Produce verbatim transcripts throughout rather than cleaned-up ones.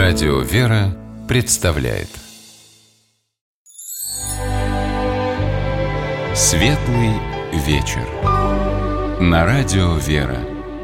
Радио «Вера» представляет Светлый вечер на Радио «Вера».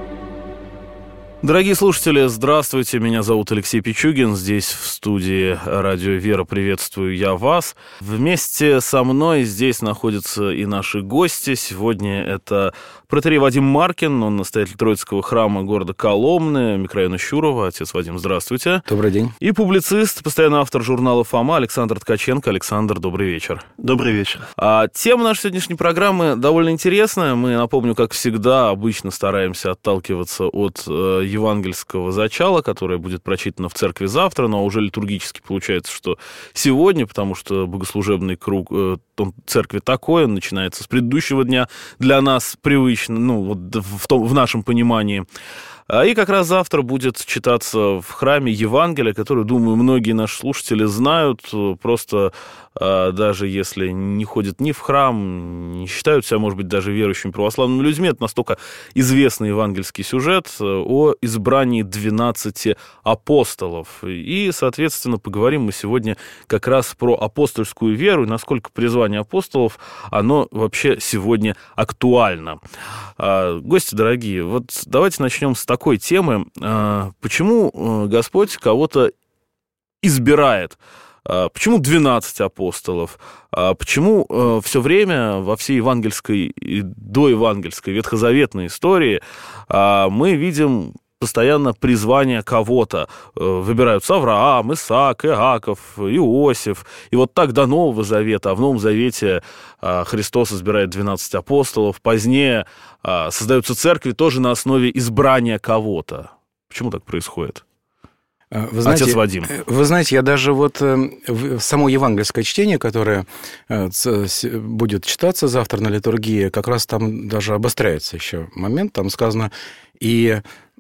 Дорогие слушатели, здравствуйте, меня зовут Алексей Пичугин, здесь в студии Радио «Вера» приветствую я вас. Вместе со мной здесь находятся и наши гости. Сегодня это протоиерей Вадим Маркин, он настоятель Троицкого храма города Коломны, микрорайона Щурово. Отец Вадим, здравствуйте. Добрый день. И публицист, постоянный автор журнала «Фома» Александр Ткаченко. Александр, добрый вечер. Добрый вечер. А тема нашей сегодняшней программы довольно интересная. Мы, напомню, как всегда, обычно стараемся отталкиваться от э, евангельского зачала, которое будет прочитано в церкви завтра, но уже литургически получается, что сегодня, потому что богослужебный круг э, церкви такой, он начинается с предыдущего дня, для нас привычно, ну, вот в, том, в нашем понимании. И как раз завтра будет читаться в храме Евангелие, которое, думаю, многие наши слушатели знают, просто даже если не ходят ни в храм, не считают себя, может быть, даже верующими православными людьми, это настолько известный евангельский сюжет о избрании двенадцати апостолов. И, соответственно, поговорим мы сегодня как раз про апостольскую веру и насколько призвание апостолов, оно вообще сегодня актуально. Гости дорогие, вот давайте начнем с такой темы. Почему Господь кого-то избирает? Почему двенадцать апостолов? Почему э, все время во всей евангельской и доевангельской ветхозаветной истории э, мы видим постоянно призвание кого-то? Э, выбираются Авраам, Исаак, Иаков, Иосиф. И вот так до Нового Завета. А в Новом Завете э, Христос избирает двенадцать апостолов. Позднее э, создаются церкви тоже на основе избрания кого-то. Почему так происходит? Вы знаете, Отец Вадим. Вы знаете, я даже вот само евангельское чтение, которое будет читаться завтра на литургии, как раз там даже обостряется еще момент. Там сказано, и,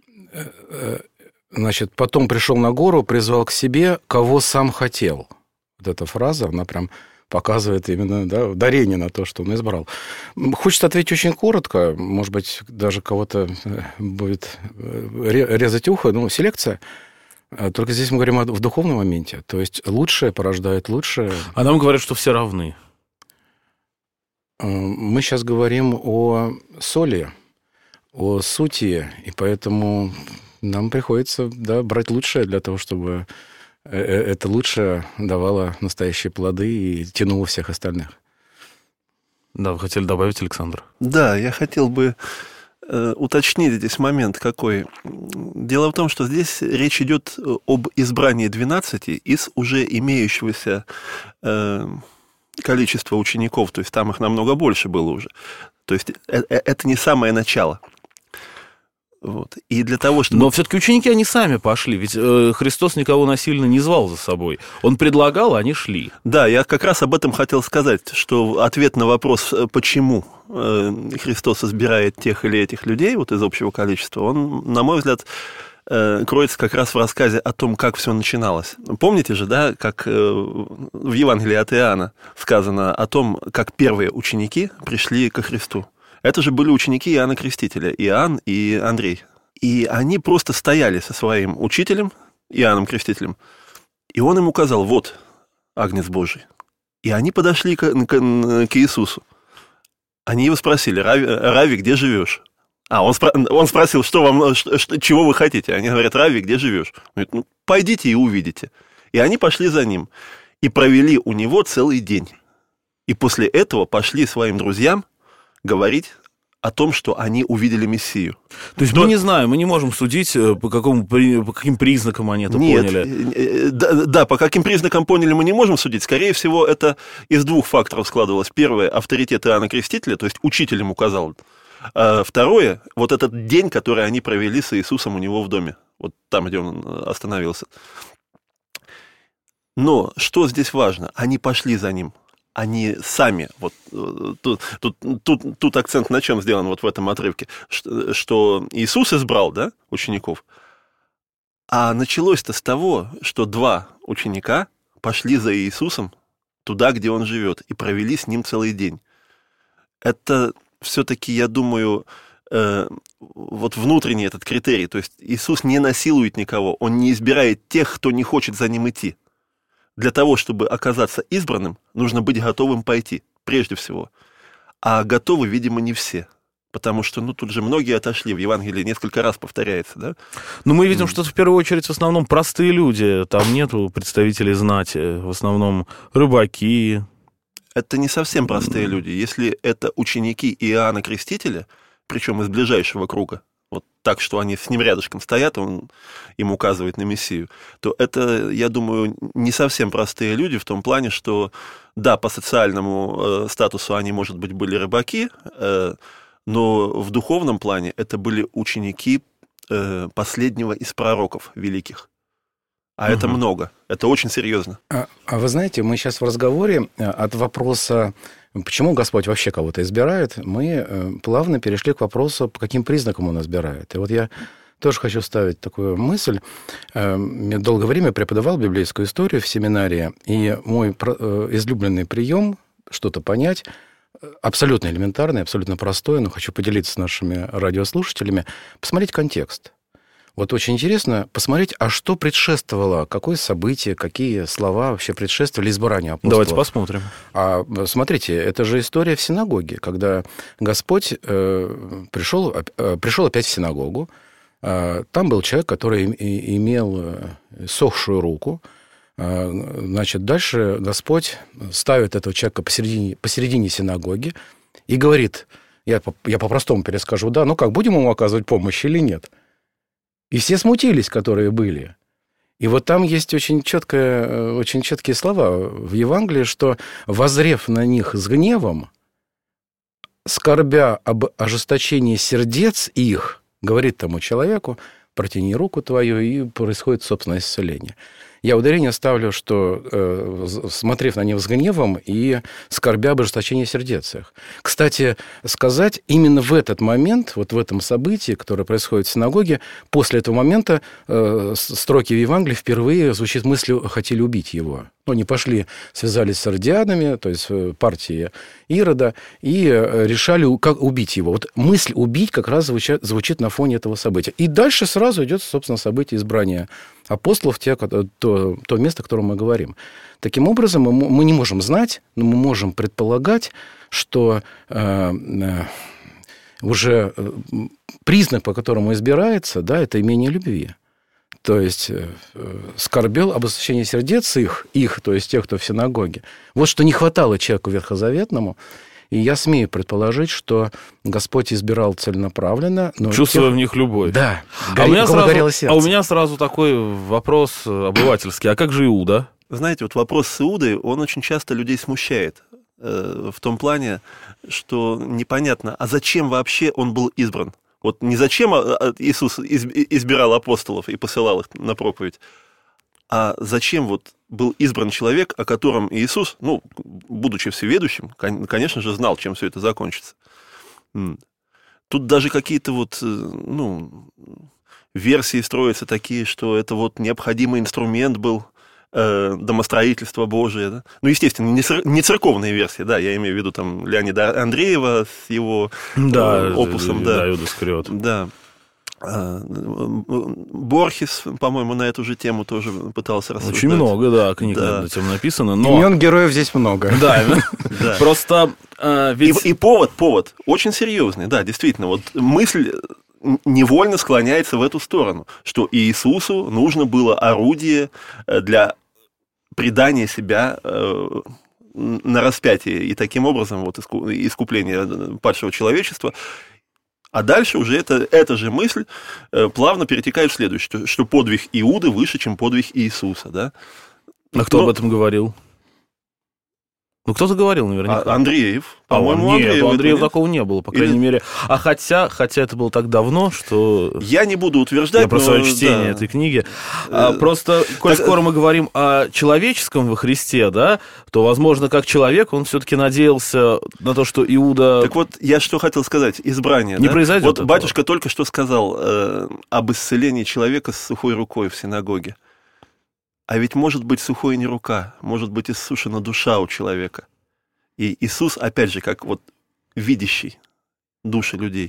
значит, потом пришел на гору, призвал к себе, кого сам хотел. Вот эта фраза, она прям показывает именно, да, ударение на то, что он избрал. Хочется ответить очень коротко, может быть, даже кого-то будет резать ухо, ну, селекция. Только здесь мы говорим в духовном моменте. То есть лучшее порождает лучшее. А нам говорят, что все равны. Мы сейчас говорим о соли, о сути, и поэтому нам приходится, да, брать лучшее для того, чтобы это лучшее давало настоящие плоды и тянуло всех остальных. Да, вы хотели добавить, Александр? Да, я хотел бы уточнить здесь момент какой. Дело в том, что здесь речь идет об избрании двенадцати из уже имеющегося э, количества учеников, то есть там их намного больше было уже. То есть это не самое начало. Вот. И для того, чтобы... Но все-таки ученики, они сами пошли, ведь э, Христос никого насильно не звал за собой. Он предлагал, а они шли. Да, я как раз об этом хотел сказать, что ответ на вопрос, почему э, Христос избирает тех или этих людей вот из общего количества, он, на мой взгляд, э, кроется как раз в рассказе о том, как все начиналось. Помните же, да, как э, в Евангелии от Иоанна сказано о том, как первые ученики пришли ко Христу. Это же были ученики Иоанна Крестителя, Иоанн и Андрей. И они просто стояли со своим учителем, Иоанном Крестителем, и он им указал, вот, Агнец Божий. И они подошли к, к, к Иисусу. Они его спросили, Рави, Рави, где живешь? А, он, спро, он спросил, что вам, что, чего вы хотите? Они говорят, Рави, где живешь? Он говорит, ну, пойдите и увидите. И они пошли за ним и провели у него целый день. И после этого пошли своим друзьям говорить о том, что они увидели Мессию. То есть Но... мы не знаем, мы не можем судить, по, какому, по каким признакам они это Нет, поняли. Да, да, по каким признакам поняли, мы не можем судить. Скорее всего, это из двух факторов складывалось. Первое, авторитет Иоанна Крестителя, то есть учитель им указал. А второе, вот этот день, который они провели с Иисусом у него в доме. Вот там, где он остановился. Но что здесь важно? Они пошли за ним. Они сами, вот тут, тут, тут, тут акцент на чем сделан вот в этом отрывке, что, что Иисус избрал, да, учеников, а началось-то с того, что два ученика пошли за Иисусом туда, где он живет, и провели с ним целый день. Это все-таки, я думаю, вот внутренний этот критерий. То есть Иисус не насилует никого, Он не избирает тех, кто не хочет за Ним идти. Для того, чтобы оказаться избранным, нужно быть готовым пойти, прежде всего. А готовы, видимо, не все. Потому что, ну, тут же многие отошли, в Евангелии несколько раз повторяется, да? Но мы видим, что в первую очередь в основном простые люди, там нету представителей знати, в основном рыбаки. Это не совсем простые люди. Если это ученики Иоанна Крестителя, причем из ближайшего круга, вот так, что они с ним рядышком стоят, он им указывает на Мессию, то это, я думаю, не совсем простые люди в том плане, что, да, по социальному э, статусу они, может быть, были рыбаки, э, но в духовном плане это были ученики э, последнего из пророков великих. А угу. это много, это очень серьезно. А, а вы знаете, мы сейчас в разговоре от вопроса, почему Господь вообще кого-то избирает, мы плавно перешли к вопросу, по каким признакам Он избирает. И вот я тоже хочу ставить такую мысль. Я долгое время преподавал библейскую историю в семинарии, и мой излюбленный прием что-то понять, абсолютно элементарный, абсолютно простой, но хочу поделиться с нашими радиослушателями, посмотреть контекст. Вот очень интересно посмотреть, а что предшествовало, какое событие, какие слова вообще предшествовали избранию апостолов. Давайте посмотрим. А смотрите, это же история в синагоге, когда Господь э, пришел, э, пришел опять в синагогу. Э, там был человек, который и, имел сохшую руку. Э, значит, дальше Господь ставит этого человека посередине, посередине синагоги и говорит, я, я по-простому перескажу, да, ну как, будем ему оказывать помощь или нет? И все смутились, которые были. И вот там есть очень, четкое, очень четкие слова в Евангелии, что, воззрев на них с гневом, скорбя об ожесточении сердец их, говорит тому человеку, протяни руку твою, и происходит собственное исцеление. Я ударение ставлю, что, э, смотрев на них с гневом и скорбя об ожесточении сердец их. Кстати, сказать, именно в этот момент, вот в этом событии, которое происходит в синагоге, после этого момента э, строки в Евангелии впервые звучит мысль, хотели убить его. Ну, они пошли, связались с иродиадами, то есть партией Ирода, и решали, как убить его. Вот мысль убить как раз звучит, звучит на фоне этого события. И дальше сразу идет, собственно, событие избрания апостолов, те, то, то место, о котором мы говорим. Таким образом, мы, мы не можем знать, но мы можем предполагать, что э, э, уже признак, по которому избирается, да, это имение любви. То есть скорбел об ожесточении сердец их, их, то есть тех, кто в синагоге. Вот что не хватало человеку ветхозаветному. И я смею предположить, что Господь избирал целенаправленно. Но чувствуя тех... в них любовь. Да. А, Гори... у меня сразу... сердце. а у меня сразу такой вопрос обывательский. А как же Иуда? Знаете, вот вопрос с Иудой, он очень часто людей смущает. Э, в том плане, что непонятно, а зачем вообще он был избран? Вот не зачем Иисус избирал апостолов и посылал их на проповедь, а зачем вот был избран человек, о котором Иисус, ну, будучи всеведущим, конечно же, знал, чем все это закончится. Тут даже какие-то вот, ну, версии строятся такие, что это вот необходимый инструмент был домостроительство Божие, да? Ну, естественно, не церковные версии, да, я имею в виду там Леонида Андреева с его да, опусом, да. Иуда Искариот. Да. Борхес, по-моему, на эту же тему тоже пытался рассуждать. Очень много, да, книг да. над этим написано. Но... Имен героев здесь много. Да, просто ведь... И повод, повод очень серьезный, да, действительно, вот мысль... невольно склоняется в эту сторону, что Иисусу нужно было орудие для предания себя на распятие и таким образом вот искупление падшего человечества. А дальше уже это, эта же мысль плавно перетекает в следующее, что подвиг Иуды выше, чем подвиг Иисуса. Да? А кто Но... об этом говорил? Ну, кто-то говорил наверняка. А, Андреев. По-моему, а, нет, Андреев, у Андреева нет? такого не было, по крайней Или... мере. А хотя, хотя это было так давно, что... Я не буду утверждать, Я про свое но... чтение да. этой книги. А, просто, коль так... скоро мы говорим о человеческом во Христе, да, то, возможно, как человек, он все-таки надеялся на то, что Иуда... Так вот, я что хотел сказать. Избрание. Не да? произойдет Вот этого. батюшка только что сказал э, об исцелении человека с сухой рукой в синагоге. А ведь может быть сухой не рука, может быть иссушена душа у человека. И Иисус, опять же, как вот видящий души людей,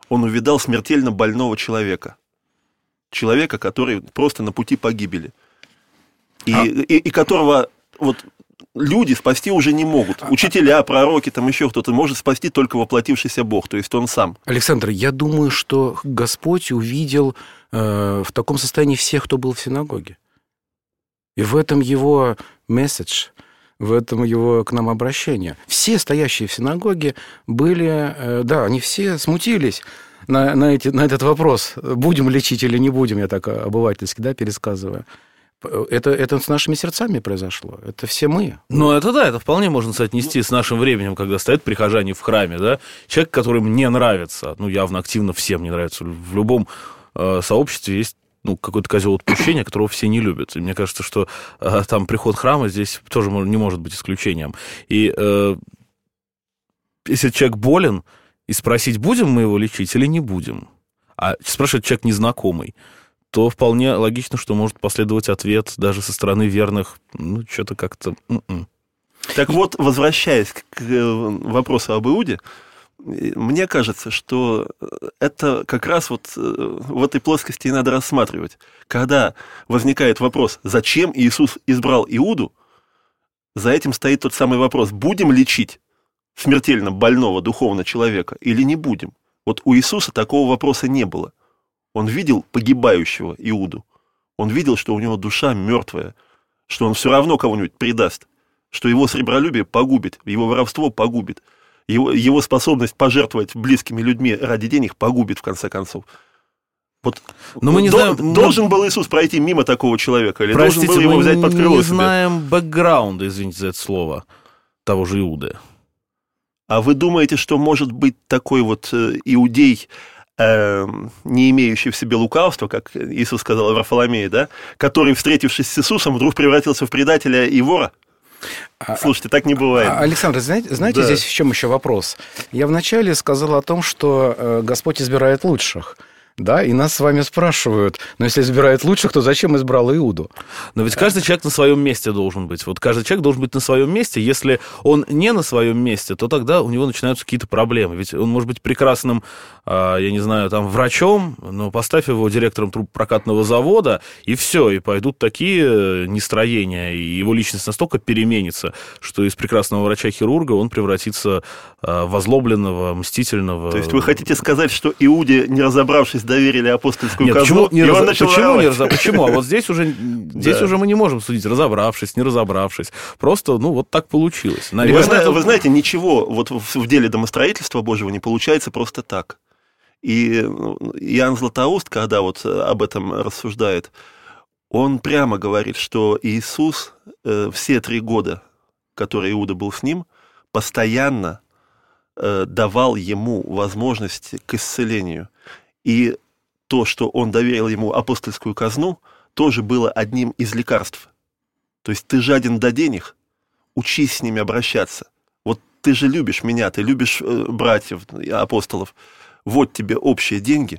Он увидал смертельно больного человека. Человека, который просто на пути погибели. И, а... и, и которого вот, люди спасти уже не могут. Учителя, пророки, там еще кто-то может спасти только воплотившийся Бог, то есть он сам. Александр, я думаю, что Господь увидел э, в таком состоянии всех, кто был в синагоге. И в этом его месседж, в этом его к нам обращение. Все стоящие в синагоге были, э, да, они все смутились на, на, эти, на этот вопрос, будем лечить или не будем, я так обывательски, да, пересказываю. Это, это с нашими сердцами произошло. Это все мы. Ну, это да, это вполне можно соотнести с нашим временем, когда стоят прихожане в храме, да, человек, которым не нравится, ну, явно активно всем не нравится, в любом э, сообществе есть, ну, какой-то козел отпущения, которого все не любят. И мне кажется, что э, там приход храма здесь тоже не может быть исключением. И э, если человек болен, и спросить, будем мы его лечить или не будем, а спрашивает человек незнакомый, то вполне логично, что может последовать ответ даже со стороны верных, ну, что-то как-то... м-м. Так вот, возвращаясь к вопросу об Иуде, мне кажется, что это как раз вот в этой плоскости и надо рассматривать. Когда возникает вопрос, зачем Иисус избрал Иуду, за этим стоит тот самый вопрос, будем лечить смертельно больного духовно человека или не будем? Вот у Иисуса такого вопроса не было. Он видел погибающего Иуду. Он видел, что у него душа мертвая, что он все равно кого-нибудь предаст, что его сребролюбие погубит, его воровство погубит, его, его способность пожертвовать близкими людьми ради денег погубит, в конце концов. Вот. Но мы не До, знаем, должен мы... был Иисус пройти мимо такого человека, или Простите, должен был его взять под крыло мы не себе? знаем бэкграунда, извините за это слово, того же Иуды. А вы думаете, что может быть такой вот иудей, э, не имеющий в себе лукавства, как Иисус сказал о Варфоломее, да, который, встретившись с Иисусом, вдруг превратился в предателя и вора? Слушайте, так не бывает. Александр, знаете, знаете да. здесь в чем еще вопрос? Я вначале сказал о том, что Господь избирает лучших. Да, и нас с вами спрашивают, но если избирает лучших, то зачем избрал Иуду? Но ведь каждый человек на своем месте должен быть. Вот каждый человек должен быть на своем месте. Если он не на своем месте, то тогда у него начинаются какие-то проблемы. Ведь он может быть прекрасным, я не знаю, там, врачом, но поставь его директором трубопрокатного завода, и все, и пойдут такие нестроения, и его личность настолько переменится, что из прекрасного врача-хирурга он превратится в озлобленного, мстительного... То есть вы хотите сказать, что Иуде, не разобравшись, доверили апостольскую Нет, казну, почему, не и он раз... начал почему, не раз... почему? А вот здесь уже, здесь да. уже мы не можем судить, разобравшись, не разобравшись. Просто, ну, вот так получилось. Наверное, вы, знаете, вы знаете, ничего вот в деле домостроительства Божьего не получается просто так. И Иоанн Златоуст, когда вот об этом рассуждает, он прямо говорит, что Иисус э, все три года, которые Иуда был с ним, постоянно э, давал ему возможность к исцелению. И то, что он доверил ему апостольскую казну, тоже было одним из лекарств. То есть ты жаден до денег, учись с ними обращаться. Вот ты же любишь меня, ты любишь братьев, апостолов. Вот тебе общие деньги.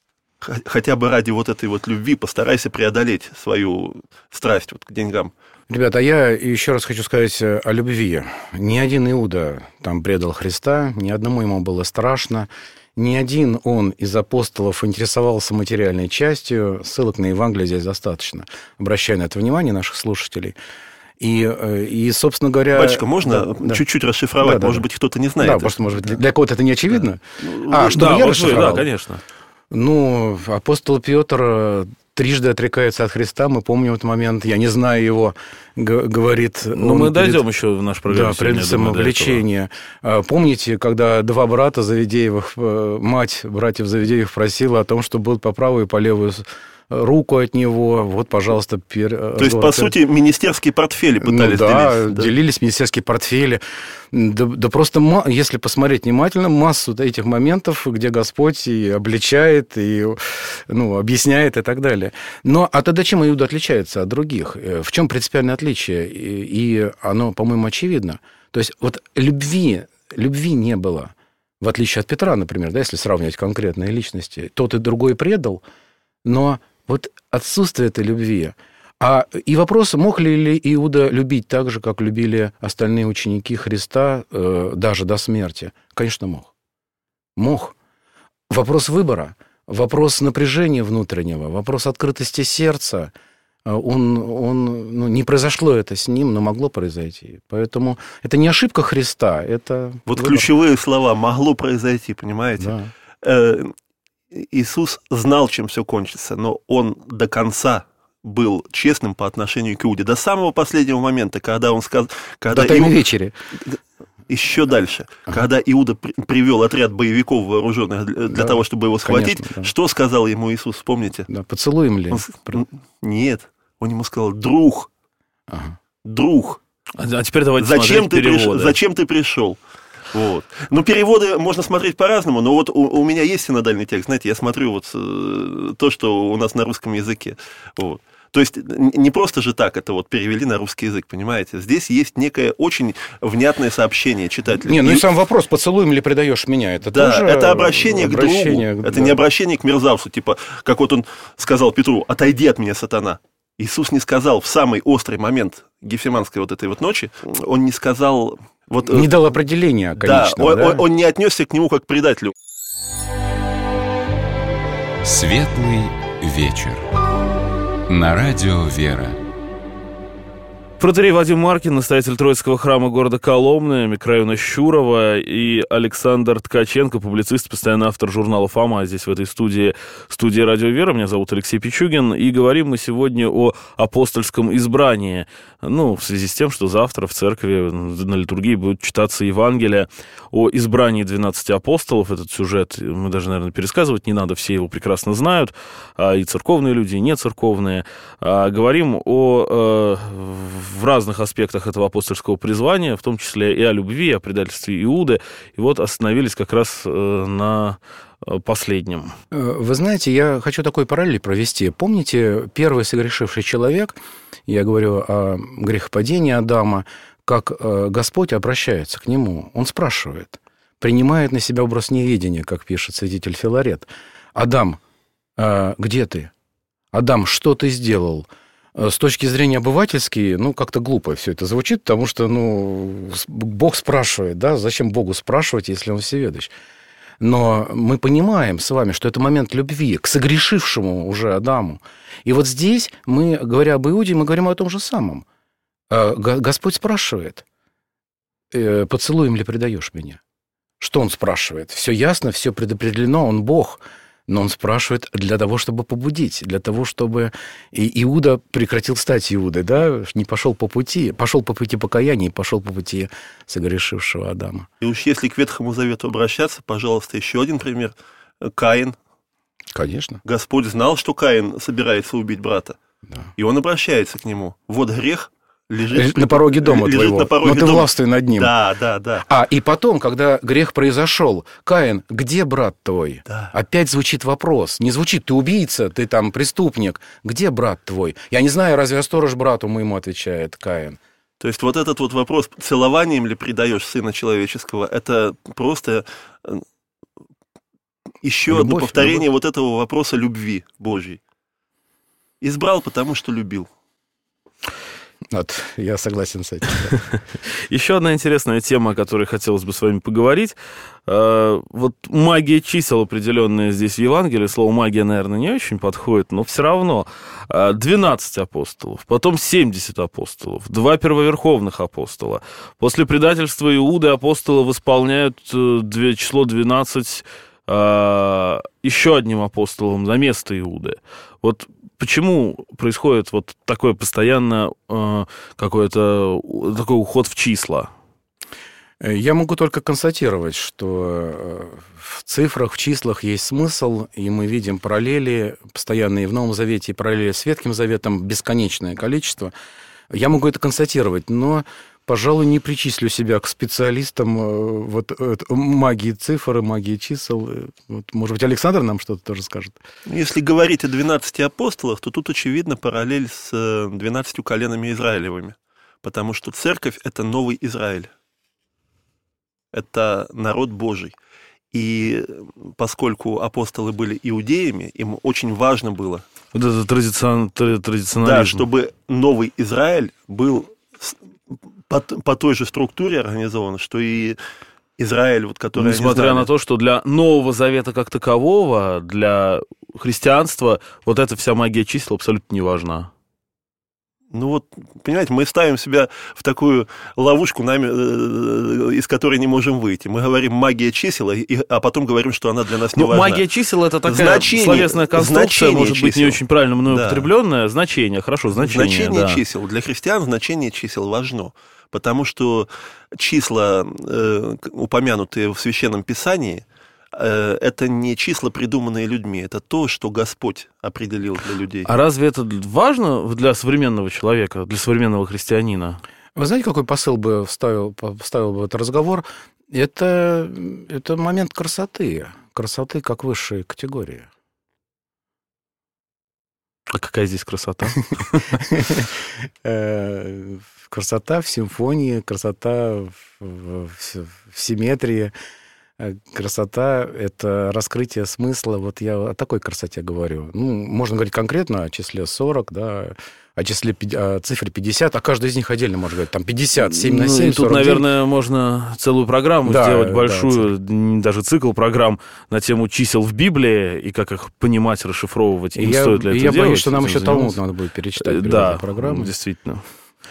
Хотя бы ради вот этой вот любви постарайся преодолеть свою страсть вот к деньгам. Ребята, а я еще раз хочу сказать о любви. Ни один Иуда там предал Христа, ни одному ему было страшно. Ни один он из апостолов интересовался материальной частью. Ссылок на Евангелие здесь достаточно. Обращаю на это внимание наших слушателей. И, и собственно говоря... Батюшка, можно да, чуть-чуть да. расшифровать? Да, может да, быть, кто-то не знает. Да, просто, может быть, для кого-то это не очевидно. Да. А, чтобы да, я вот расшифровал? Вы, да, конечно. Ну, апостол Петр трижды отрекается от Христа, мы помним этот момент, я не знаю его, говорит... Ну, мы дойдем перед, еще в наш программе. Да, перед самовлечением. Помните, когда два брата Завидеевых, мать братьев Завидеевых просила о том, что будут по правую и по левую руку от него, вот, пожалуйста... Пер... То есть, по сути, министерские портфели пытались ну, да, делить. Да, делились министерские портфели. Да, да просто, если посмотреть внимательно, массу этих моментов, где Господь и обличает, и ну, объясняет и так далее. Но а тогда чем Иуда отличается от других? В чем принципиальное отличие? И, и оно, по-моему, очевидно. То есть вот любви, любви не было. В отличие от Петра, например, да, если сравнивать конкретные личности. Тот и другой предал, но... Вот отсутствие этой любви. А, и вопрос, мог ли Иуда любить так же, как любили остальные ученики Христа, э, даже до смерти? Конечно, мог. Мог. вопрос выбора, вопрос напряжения внутреннего, вопрос открытости сердца. Он, он, ну, не произошло это с ним, но могло произойти. Поэтому это не ошибка Христа, это Вот выбор. Ключевые слова «могло произойти», понимаете? Да. Иисус знал, чем все кончится, но Он до конца был честным по отношению к Иуде. До самого последнего момента, когда Он сказал... Когда до тайной Иу... вечери. Еще дальше, ага. когда Иуда привел отряд боевиков вооруженных для да, того, чтобы его схватить, конечно, да. Что сказал ему Иисус, помните? Да, поцелуем ли? Он... Нет, он ему сказал: друг, ага. друг. А теперь давайте зачем ты переводы. Приш... Зачем ты пришел? Вот. Ну, переводы можно смотреть по-разному, но вот у, у меня есть синодальный текст, знаете, я смотрю вот то, что у нас на русском языке. Вот. То есть не просто же так это вот перевели на русский язык, понимаете? Здесь есть некое очень внятное сообщение читателю. Не, ну и сам вопрос, поцелуем ли предаешь меня? Это да, тоже это обращение, обращение к другу. Да. Это не обращение к мерзавцу, типа, как вот он сказал Петру: отойди от меня, сатана. Иисус не сказал в самый острый момент гефсиманской вот этой вот ночи, он не сказал... Вот, не дал определения, конечно. Да, он, да? Он, он не отнесся к нему как к предателю. Светлый вечер. На радио «Вера». Протоиерей Вадим Маркин, настоятель Троицкого храма города Коломны, микрорайона Щурово, и Александр Ткаченко, публицист, постоянный автор журнала «Фома», здесь в этой студии, студии «Радио Вера». Меня зовут Алексей Пичугин, и говорим мы сегодня о апостольском избрании. Ну, в связи с тем, что завтра в церкви на литургии будет читаться Евангелие о избрании двенадцати апостолов. Этот сюжет мы даже, наверное, пересказывать не надо, все его прекрасно знают, и церковные люди, и нецерковные. Говорим о... в разных аспектах этого апостольского призвания, в том числе и о любви, и о предательстве Иуды. И вот остановились как раз на последнем. Вы знаете, я хочу такой параллель провести. Помните, первый согрешивший человек, я говорю о грехопадении Адама, как Господь обращается к нему. Он спрашивает, принимает на себя образ неведения, как пишет святитель Филарет. «Адам, где ты? Адам, что ты сделал?» С точки зрения обывательской, ну, как-то глупо все это звучит, потому что, ну, Бог спрашивает, да, зачем Богу спрашивать, если Он всеведущ? Но мы понимаем с вами, что это момент любви к согрешившему уже Адаму. И вот здесь мы, говоря об Иуде, мы говорим о том же самом. Господь спрашивает: поцелуем ли предаешь меня? Что Он спрашивает? Все ясно, все предопределено, Он Бог. Но Он спрашивает для того, чтобы побудить, для того, чтобы и Иуда прекратил стать Иудой, да, не пошел по пути, пошел по пути покаяния и пошел по пути согрешившего Адама. И уж если к Ветхому Завету обращаться, пожалуйста, еще один пример. Каин. Конечно. Господь знал, что Каин собирается убить брата. Да. И Он обращается к нему. Вот грех. Лежит, лежит на пороге дома лежит твоего, на пороге но ты дома. властвуй над ним. Да, да, да. А, и потом, когда грех произошел, Каин, где брат твой? Да. Опять звучит вопрос. Не звучит: ты убийца, ты там преступник. Где брат твой? Я не знаю, разве я сторож брату моему, отвечает Каин. То есть вот этот вот вопрос, целованием ли предаешь Сына Человеческого, это просто еще любовь, одно повторение любовь. Вот этого вопроса любви Божьей. Избрал, потому что любил. Вот, я согласен с этим. Еще одна интересная тема, о которой хотелось бы с вами поговорить. Вот магия чисел определенная здесь в Евангелии. Слово магия, наверное, не очень подходит, но все равно. двенадцать апостолов, потом семьдесят апостолов, два первоверховных апостола. После предательства Иуды апостолы восполняют число двенадцать еще одним апостолом на место Иуды. Вот почему происходит вот такое постоянно э, какой-то такой уход в числа? Я могу только констатировать, что в цифрах, в числах есть смысл, и мы видим параллели постоянные в Новом Завете и параллели с Ветхим Заветом, бесконечное количество. Я могу это констатировать, но, пожалуй, не причислю себя к специалистам вот, магии цифр и магии чисел. Вот, может быть, Александр нам что-то тоже скажет? Если говорить о двенадцати апостолах, то тут, очевидно, параллель с двенадцатью коленами Израилевыми, потому что церковь – это новый Израиль, это народ Божий. И поскольку апостолы были иудеями, им очень важно было… Вот это традицион, традиционализм. Да, чтобы новый Израиль был по, по той же структуре организован, что и Израиль, вот, который Несмотря на то, что для Нового Завета как такового, для христианства вот эта вся магия чисел абсолютно не важна. Ну вот, понимаете, мы ставим себя в такую ловушку, нами, из которой не можем выйти. Мы говорим магия чисел, а потом говорим, что она для нас не ну, важна. Магия чисел — это такая значение, словесная конструкция, может быть, чисел. не очень правильно мной да. употребленное. Значение, хорошо, значение. Значение да. чисел. Для христиан значение чисел важно, потому что числа, э, упомянутые в Священном Писании, это не числа, придуманные людьми, это то, что Господь определил для людей. А разве это важно для современного человека, для современного христианина? Вы знаете, какой посыл бы вставил, вставил бы этот разговор? Это, это момент красоты. Красоты как высшей категории. А какая здесь красота? Красота в симфонии, красота в симметрии. Красота — это раскрытие смысла. Вот я о такой красоте говорю. Ну, можно говорить конкретно о числе сорок, да, о числе, о цифре пятьдесят, а каждый из них отдельно можно говорить. Там пятьдесят, семь на семь, ну, и тут, сорок девять. Наверное, можно целую программу да, сделать, большую, да, даже цикл программ на тему чисел в Библии и как их понимать, расшифровывать. И я, стоит ли это я делать, боюсь, что нам еще заниматься. Талмуд надо будет перечитать. Да, программы. действительно.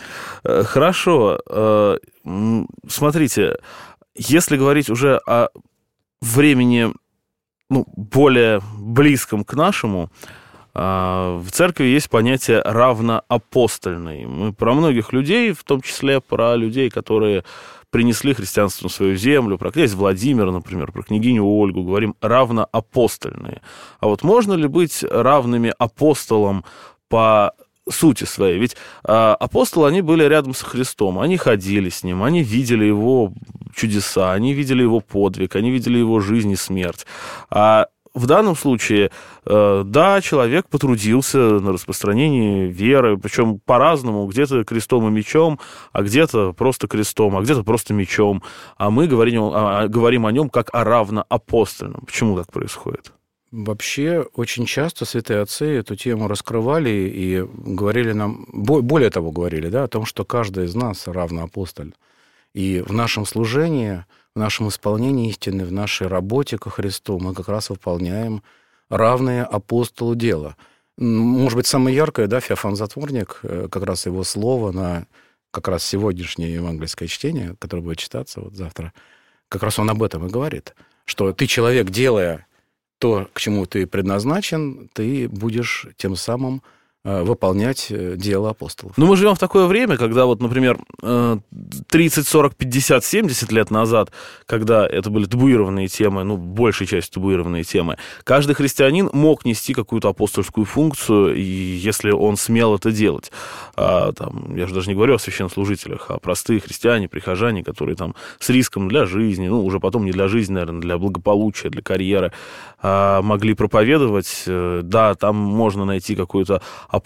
Хорошо. Смотрите, если говорить уже о времени, ну, более близком к нашему, в церкви есть понятие равноапостольный. Мы про многих людей, в том числе про людей, которые принесли христианство на свою землю, про князя Владимира, например, про княгиню Ольгу, говорим равноапостольные. А вот можно ли быть равными апостолам по сути своей? Ведь а, апостолы, они были рядом со Христом, они ходили с Ним, они видели Его чудеса, они видели Его подвиг, они видели Его жизнь и смерть. А в данном случае, э, да, человек потрудился на распространении веры, причем по-разному, где-то крестом и мечом, а где-то просто крестом, а где-то просто мечом. А мы говорим, а, говорим о нем как о равноапостольном. Почему так происходит? Вообще, очень часто святые отцы эту тему раскрывали и говорили нам, более того, говорили, да, о том, что каждый из нас равноапостоль. И в нашем служении, в нашем исполнении истины, в нашей работе ко Христу мы как раз выполняем равные апостолу дело. Может быть, самое яркое, да, Феофан Затворник, как раз его слово на как раз сегодняшнее евангельское чтение, которое будет читаться вот завтра, как раз он об этом и говорит, что ты, человек, делая то, к чему ты предназначен, ты будешь тем самым выполнять дело апостолов. Но мы живем в такое время, когда вот, например, тридцать, сорок, пятьдесят, семьдесят лет назад, когда это были табуированные темы, ну, большей частью табуированные темы, каждый христианин мог нести какую-то апостольскую функцию, и если он смел это делать. А, там, я же даже не говорю о священнослужителях, а простые христиане, прихожане, которые там с риском для жизни, ну, уже потом не для жизни, наверное, для благополучия, для карьеры, а, могли проповедовать. Да, там можно найти какую-то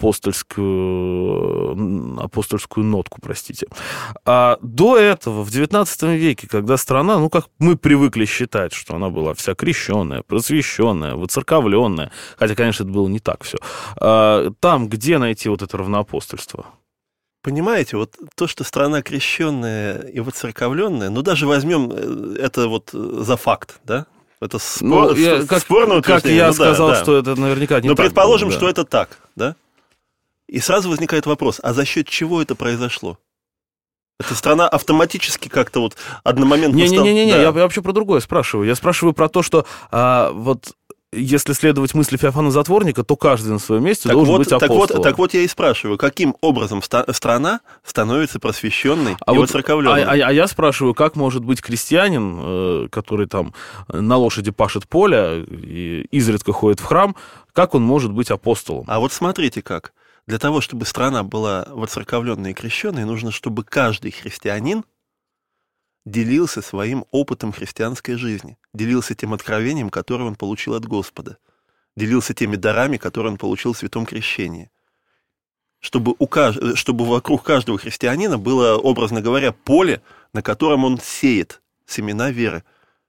апостольскую, апостольскую нотку, простите. А до этого, в девятнадцатом веке, когда страна, ну, как мы привыкли считать, что она была вся крещенная, просвещенная, выцерковленная, хотя, конечно, это было не так все, а там, где найти вот это равноапостольство? Понимаете, вот то, что страна крещенная и воцерковленная, ну, даже возьмем это вот за факт, да? Это спор, ну, я, как, спорное утверждение. Как я ну, сказал, да, да. что это наверняка не Но так. Но предположим, было, да. что это так, да? И сразу возникает вопрос, а за счет чего это произошло? Эта страна автоматически как-то вот одномоментно... Не-не-не, стал... да. я, я вообще про другое спрашиваю. Я спрашиваю про то, что а, вот если следовать мысли Феофана Затворника, то каждый на своем месте так должен вот, быть апостолом. Так вот, так вот я и спрашиваю, каким образом ста- страна становится просвещенной а и вот, воцерковленной? А, а, а я спрашиваю, как может быть крестьянин, э, который там на лошади пашет поле и изредка ходит в храм, как он может быть апостолом? А вот смотрите как. Для того, чтобы страна была воцерковленной и крещенной, нужно, чтобы каждый христианин делился своим опытом христианской жизни, делился тем откровением, которое он получил от Господа, делился теми дарами, которые он получил в святом крещении. Чтобы, у кажд... чтобы вокруг каждого христианина было, образно говоря, поле, на котором он сеет семена веры.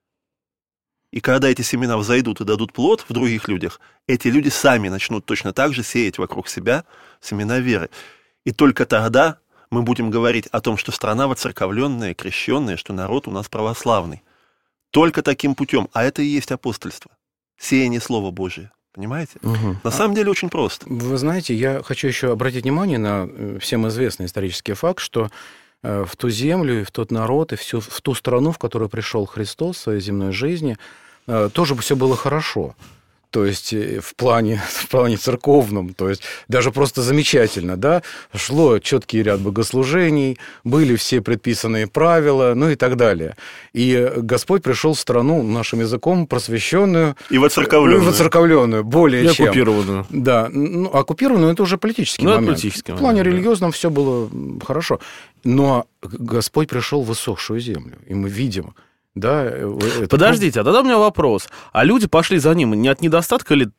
И когда эти семена взойдут и дадут плод в других людях, эти люди сами начнут точно так же сеять вокруг себя семена веры. И только тогда мы будем говорить о том, что страна воцерковленная, крещенная, что народ у нас православный. Только таким путем. А это и есть апостольство. Сеяние Слова Божия. Понимаете? Угу. На самом деле очень просто. Вы знаете, я хочу еще обратить внимание на всем известный исторический факт, что в ту землю, в тот народ, и всю, в ту страну, в которую пришел Христос в своей земной жизни, тоже все было хорошо. То есть в плане, в плане церковном, то есть даже просто замечательно, да, шло четкий ряд богослужений, были все предписанные правила, ну и так далее. И Господь пришел в страну, нашим языком, просвещенную. И воцерковленную. И воцерковленную, более и чем. оккупированную. Да, ну, оккупированную, это уже политический ну, момент. Политический в плане момент, религиозном да. все было хорошо. Но Господь пришел в иссохшую землю, и мы видим... Да, это... Подождите, а тогда у меня вопрос. А люди пошли за ним не от недостатка ли...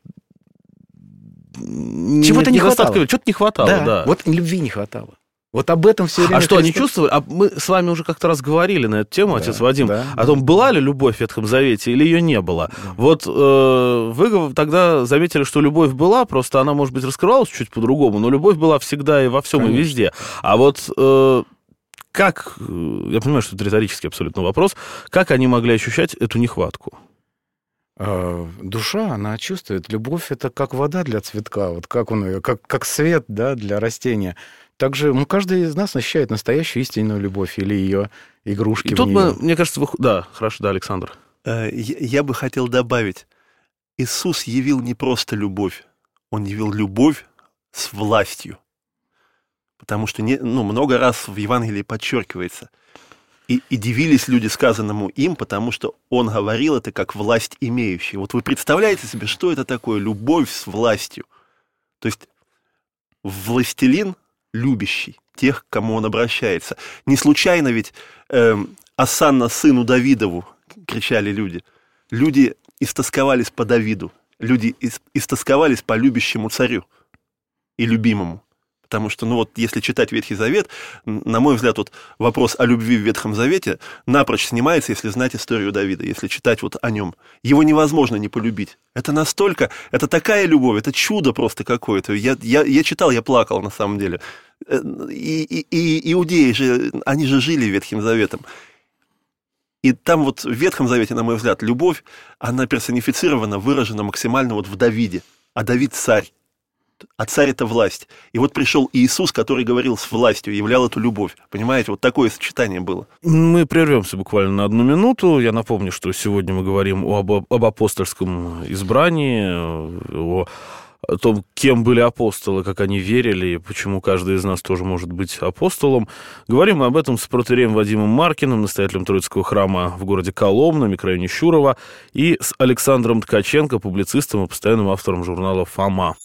Чего-то не хватало. Чего-то не хватало, да. да. Вот любви не хватало. Вот об этом все время... А что, Христос... они чувствовали? А мы с вами уже как-то раз говорили на эту тему, да, отец Вадим, да, о том, была ли любовь в Ветхом Завете или ее не было. Да. Вот э, вы тогда заметили, что любовь была, просто она, может быть, раскрывалась чуть по-другому, но любовь была всегда и во всем, конечно, и везде. А вот... Э, Как, я понимаю, что это риторический абсолютно вопрос, как они могли ощущать эту нехватку? Душа, она чувствует. Любовь — это как вода для цветка, вот как он ее, как, как свет, да, для растения. Также ну, каждый из нас ощущает настоящую истинную любовь или ее игрушки. И тут, в мы, мне кажется, вы... да, хорошо, да, Александр. Я бы хотел добавить, Иисус явил не просто любовь, Он явил любовь с властью. Потому что не, ну, много раз в Евангелии подчеркивается. И, и дивились люди сказанному им, потому что он говорил это как власть имеющий. Вот вы представляете себе, что это такое любовь с властью? То есть властелин любящий тех, к кому он обращается. Не случайно ведь э, «Осанна сыну Давидову» кричали люди. Люди истосковались по Давиду. Люди истосковались по любящему царю и любимому. Потому что, ну вот, если читать Ветхий Завет, на мой взгляд, вот вопрос о любви в Ветхом Завете напрочь снимается, если знать историю Давида, если читать вот о нем. Его невозможно не полюбить. Это настолько, это такая любовь, это чудо просто какое-то. Я, я, я читал, я плакал на самом деле. И, и, и иудеи же, они же жили Ветхим Заветом. И там вот в Ветхом Завете, на мой взгляд, любовь, она персонифицирована, выражена максимально вот в Давиде. А Давид царь. А царь — это власть. И вот пришел Иисус, который говорил с властью, являл эту любовь. Понимаете, вот такое сочетание было. Мы прервемся буквально на одну минуту. Я напомню, что сегодня мы говорим об, об апостольском избрании, о, о том, кем были апостолы, как они верили, и почему каждый из нас тоже может быть апостолом. Говорим мы об этом с протоиереем Вадимом Маркиным, настоятелем Троицкого храма в городе Коломна, микрорайоне Щурово, и с Александром Ткаченко, публицистом и постоянным автором журнала «Фома».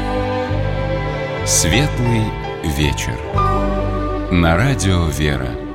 Светлый вечер. На радио «Вера».